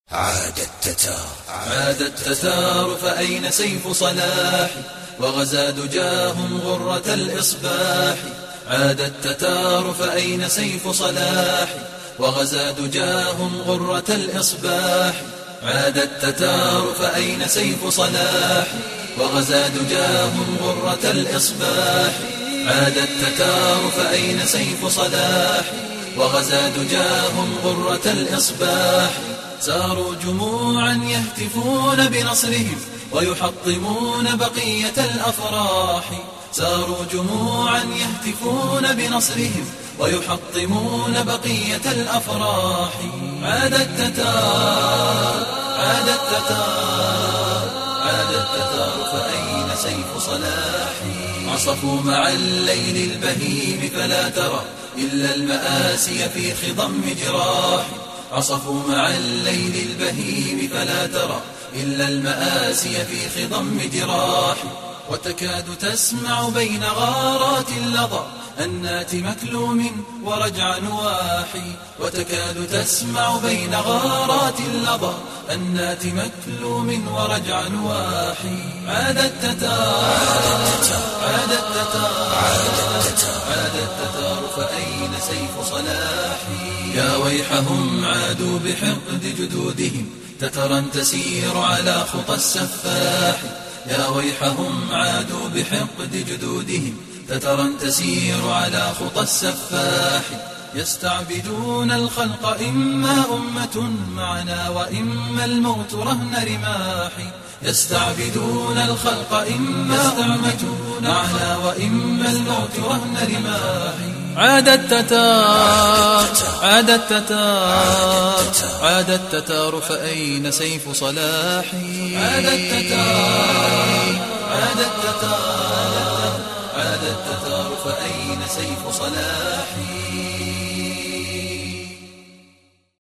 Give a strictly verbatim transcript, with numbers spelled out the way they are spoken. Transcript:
عاد التتار عاد التتار فأين سيف صلاح وغزا دجاهم غرة الإصباح. عاد التتار فأين سيف صلاح وغزا دجاهم غرة الإصباح. عاد التتار فأين سيف صلاح وغزا دجاهم غرة الإصباح. عاد التتار فأين سيف صلاح وغزا دجاهم غرة الإصباح. ساروا جموعا يهتفون بنصرهم ويحطمون بقية الأفراح. ساروا جموعا يهتفون بنصرهم ويحطمون بقية الأفراح. عاد التتار عاد التتار عاد التتار فأين سيف صلاح. عصفوا مع الليل البهيم فلا ترى إلا المآسي في خضم جراح. عصفوا مع الليل البهيم فلا ترى إلا المآسي في خضم جراح. وتكاد تسمع بين غارات اللظى النات مكلوم ورجع نواحي. وتكاد تسمع بين غارات اللظى النات مكلوم ورجع نواحي. عاد التتار عاد التتار عاد التتار فأين سيف صلاح. يا ويحهم عادوا بحقد جدودهم تترا تسير على خطى السفاح. يا ويحهم عادوا بحقد جدودهم تترا تسير على خطى السفاح. يستعبدون الخلق إما أمة معنا وإما الموت رهن رماح. يستعبدون الخلق إما أمة معنا وإما الموت رهن رماح. عاد التتار عاد التتار عاد التتار فأين سيف صلاح. عاد التتار عاد التتار عاد التتار فأين سيف صلاح.